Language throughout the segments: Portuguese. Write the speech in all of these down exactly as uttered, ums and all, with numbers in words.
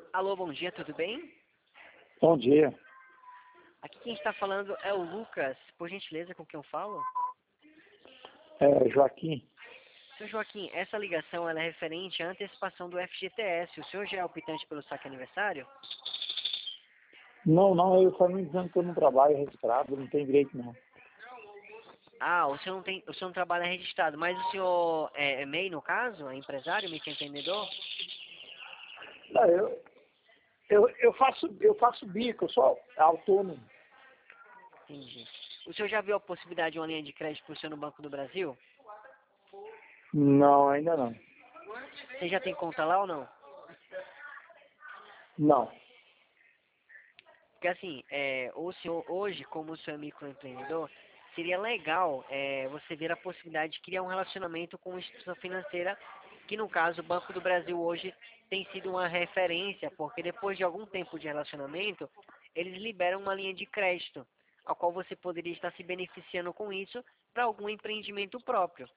Alô, bom dia, tudo bem? Bom dia. Aqui quem está falando é o Lucas. Por gentileza, com quem eu falo? É, Joaquim. Seu Joaquim, essa ligação ela é referente à antecipação do F G T S. O senhor já é optante pelo saque aniversário? Não, não, eu só me dizendo que eu não trabalho registrado, não tem direito não. Ah, o senhor não tem, o senhor não trabalha registrado, mas o senhor é, é M E I no caso? É empresário, microempreendedor? Não, eu, eu, eu, faço, eu faço bico, eu sou autônomo. Entendi. O senhor já viu a possibilidade de uma linha de crédito para o senhor no Banco do Brasil? Não, ainda não. Você já tem conta lá ou não? Não. Porque assim, é, o senhor, hoje, como o senhor é microempreendedor, seria legal é, você ver a possibilidade de criar um relacionamento com uma instituição financeira, que no caso o Banco do Brasil hoje tem sido uma referência, porque depois de algum tempo de relacionamento, eles liberam uma linha de crédito, a qual você poderia estar se beneficiando com isso para algum empreendimento próprio.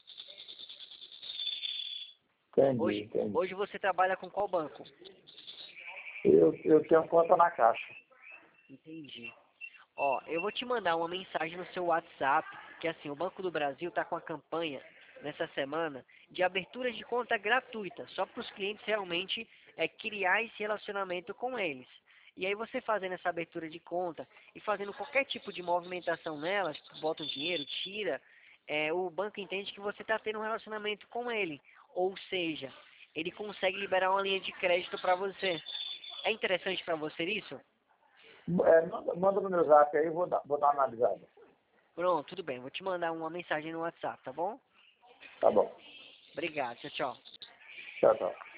Entendi, Hoje, entendi. hoje você trabalha com qual banco? Eu, eu tenho conta na Caixa. Entendi. Ó, eu vou te mandar uma mensagem no seu WhatsApp, que assim, o Banco do Brasil está com a campanha nessa semana de abertura de conta gratuita, só para os clientes realmente é, criar esse relacionamento com eles. E aí você fazendo essa abertura de conta e fazendo qualquer tipo de movimentação nelas, bota um dinheiro, tira, é, o banco entende que você está tendo um relacionamento com ele. Ou seja, ele consegue liberar uma linha de crédito para você. É interessante para você isso? É, manda, manda no meu zap aí, eu vou dar, vou dar uma analisada. Pronto, tudo bem. Vou te mandar uma mensagem no WhatsApp, tá bom? Tá bom. Obrigado. Tchau, tchau. Tchau, tchau.